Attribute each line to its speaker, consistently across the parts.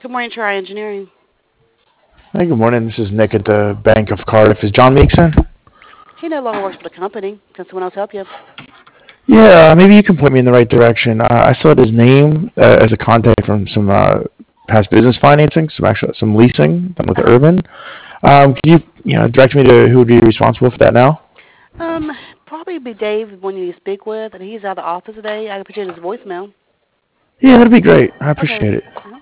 Speaker 1: Good morning, Tri Engineering.
Speaker 2: Hey, good morning. This is Nick at the Bank of Cardiff. Is John Meeks in?
Speaker 1: He no longer works for the company. Can someone else help you?
Speaker 2: Yeah, maybe you can point me in the right direction. I still had his name as a contact from some past business financing, some leasing done with
Speaker 1: Uh-huh.
Speaker 2: Urban. Can you direct me to who would be responsible for that now?
Speaker 1: Um, Probably be Dave when you speak with, and he's out of the office today. I can put you in his voicemail.
Speaker 2: Yeah, that'd be great. I
Speaker 1: Okay.
Speaker 2: appreciate it.
Speaker 1: Uh-huh.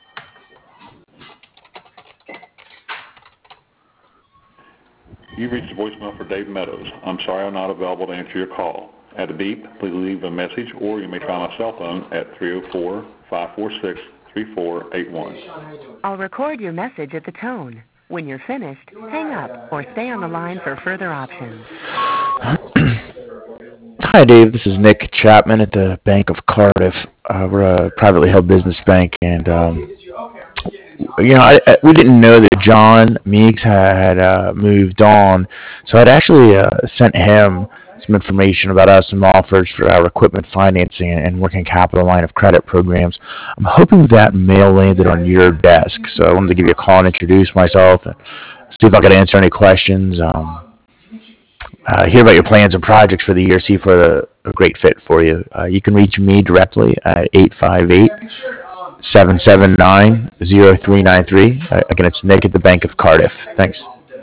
Speaker 3: You reached the voicemail for Dave Meadows. I'm sorry I'm not available to answer your call. At a beep, please leave a message, or you may try my cell phone at 304-546-3481.
Speaker 4: I'll record your message at the tone. When you're finished, hang up or stay on the line for further options.
Speaker 2: Hi, Dave. This is Nick Chapman at the Bank of Cardiff. We're a privately held business bank, and we didn't know that John Meeks had moved on, so I'd actually sent him some information about us, some offers for our equipment financing and working capital line of credit programs. I'm hoping that mail landed on your desk, so I wanted to give you a call and introduce myself and see if I could answer any questions. Hear about your plans and projects for the year, see if we're a great fit for you. You can reach me directly at 858-779-0393. Again, it's Nick at the Bank of Cardiff. Thanks.